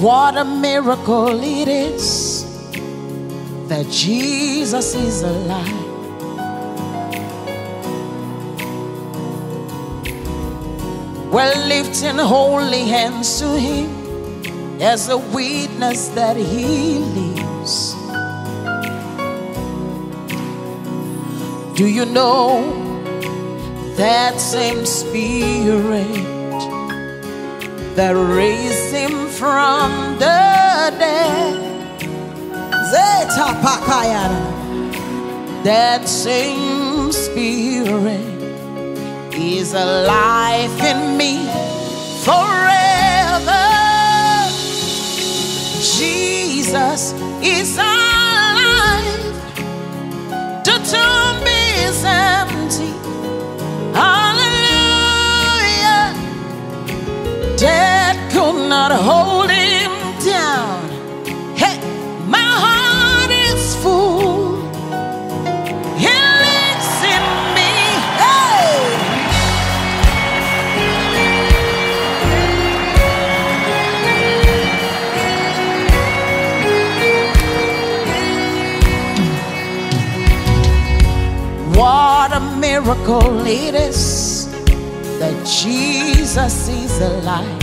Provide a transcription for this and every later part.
What a miracle it is that Jesus is alive. We're lifting holy hands to Him as a witness that He lives. Do you know that same Spirit that raised Him from the dead? That same Spirit is alive in me forever. Jesus is alive. The tomb is empty. Hallelujah. Death could not hold Him down. Hey, my heart is full. He lives in me. Hey. What a miracle it is that Jesus is alive.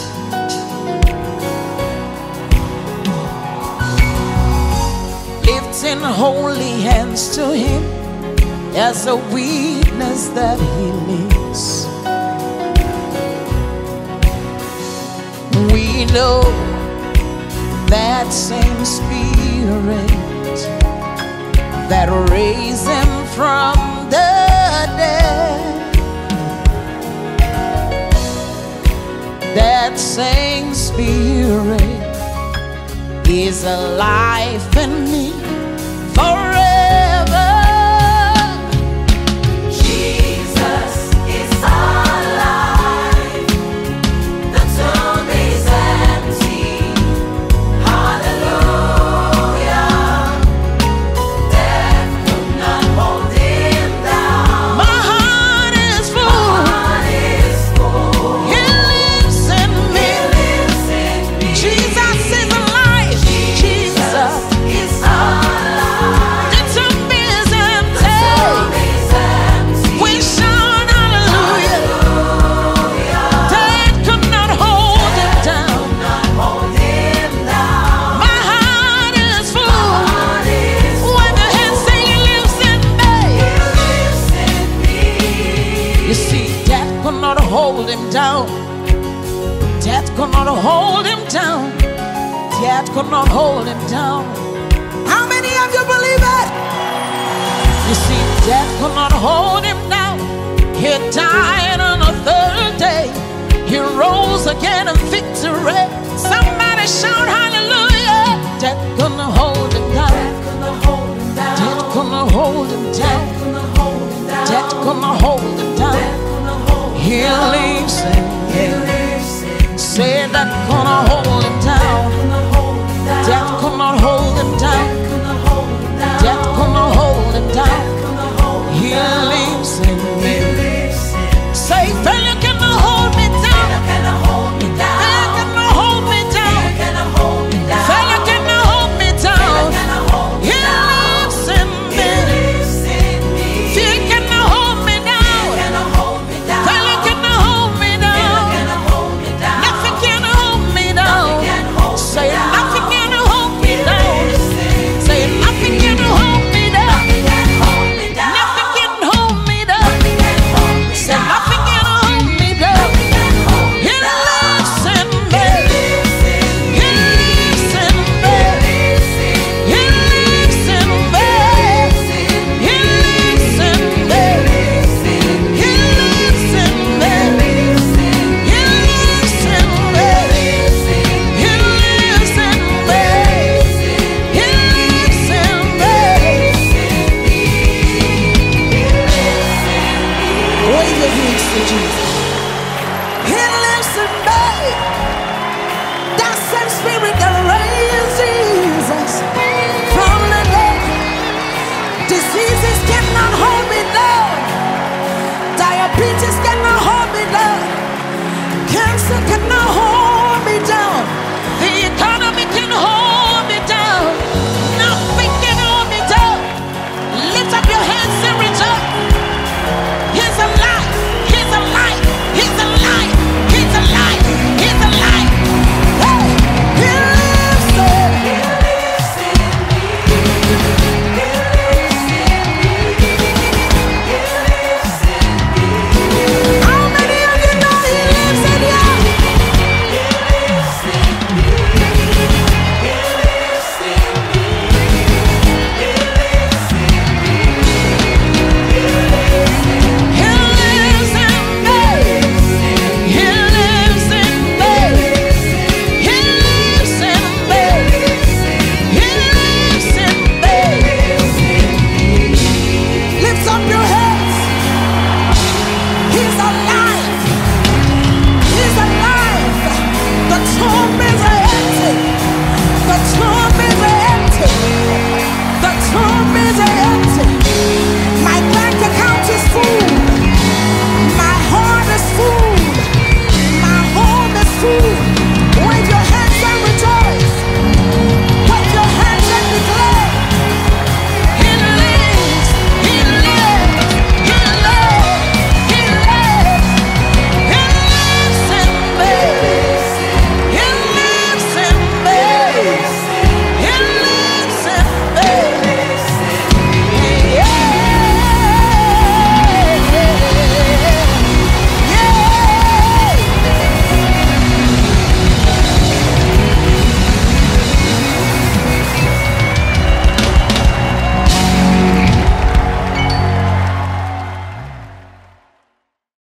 Lifting holy hands to Him as a witness that He lives. We know that same Spirit that raised Him from the dead. That same Spirit is alive in me forever. Jesus is alive. The tomb is empty. Hallelujah. Death could not hold Him down. My heart is full. My heart is full. He lives in me. He lives in me. Jesus is alive. Jesus is alive. The tomb is empty. The tomb is empty. We shout hallelujah. Hallelujah. Death could not hold Him down. Not hold Him down. My heart is full. My heart is When the hands say He lives in me. He lives in me. You see, death could not hold Him down. Death could not hold Him down. Death could not hold Him down. How many of you believe it? You see, death could not hold Him down. He died on the third day. He rose again in victory. Somebody shout hallelujah. Death could not hold Him down. Death could not hold Him down. Death could not hold Him down. Death could not hold Him down. Death could not hold Him down. Death could not hold Him He down. lives in He lives in Say that gonna hold